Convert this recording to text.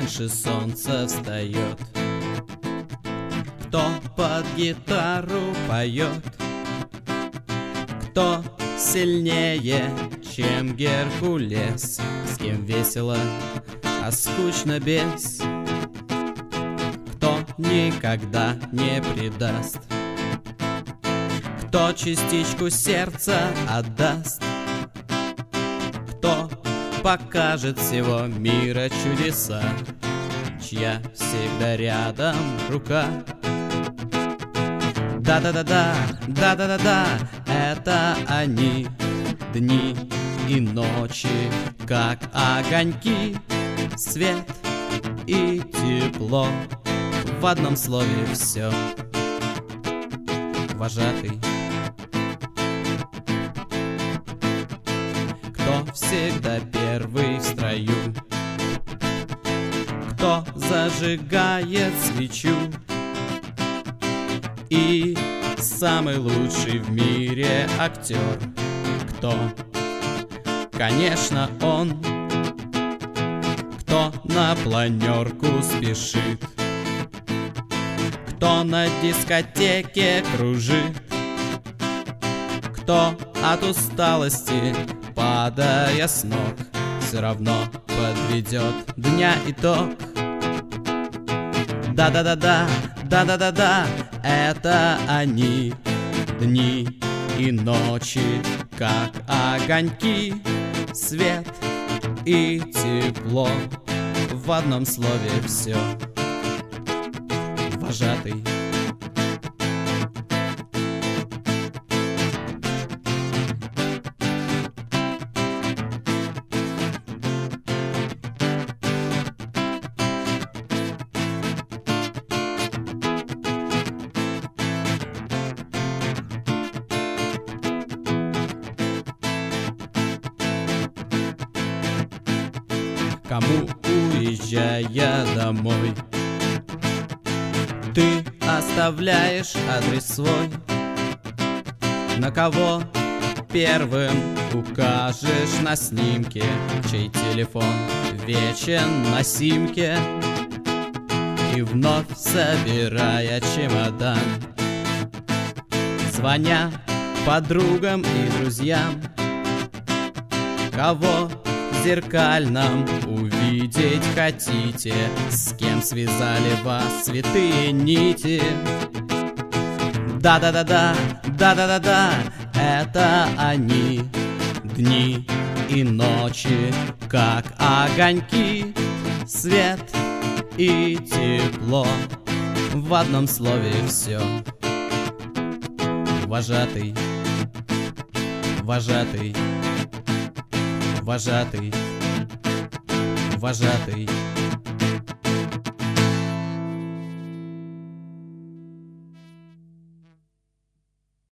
раньше солнца встает, кто под гитару поет, кто сильнее, чем Геркулес, с кем весело, а скучно без, кто никогда не предаст, кто частичку сердца отдаст, кто покажет всего мира чудеса, чья всегда рядом рука. Да-да-да-да, да-да-да-да, это они, дни и ночи, как огоньки, свет и тепло, в одном слове все. Вожатый, кто всегда первый в строю, кто зажигает свечу, и самый лучший в мире актер, кто? Конечно, он, кто на планерку спешит, кто на дискотеке кружит, кто от усталости, падая с ног, все равно подведет дня итог. Да-да-да-да, да-да-да-да, это они, дни и ночи, как огоньки, свет и тепло, в одном слове все. Вожатый. Кому, уезжая домой, ты оставляешь адрес свой? На кого первым укажешь на снимке, чей телефон вечен на симке? И вновь собирая чемодан, звоня подругам и друзьям, кого в зеркальном увидеть хотите, с кем связали вас святые нити? Да-да-да-да, да-да-да-да, это они, дни и ночи, как огоньки, свет и тепло, в одном слове все. Вожатый, вожатый, вожатый, вожатый.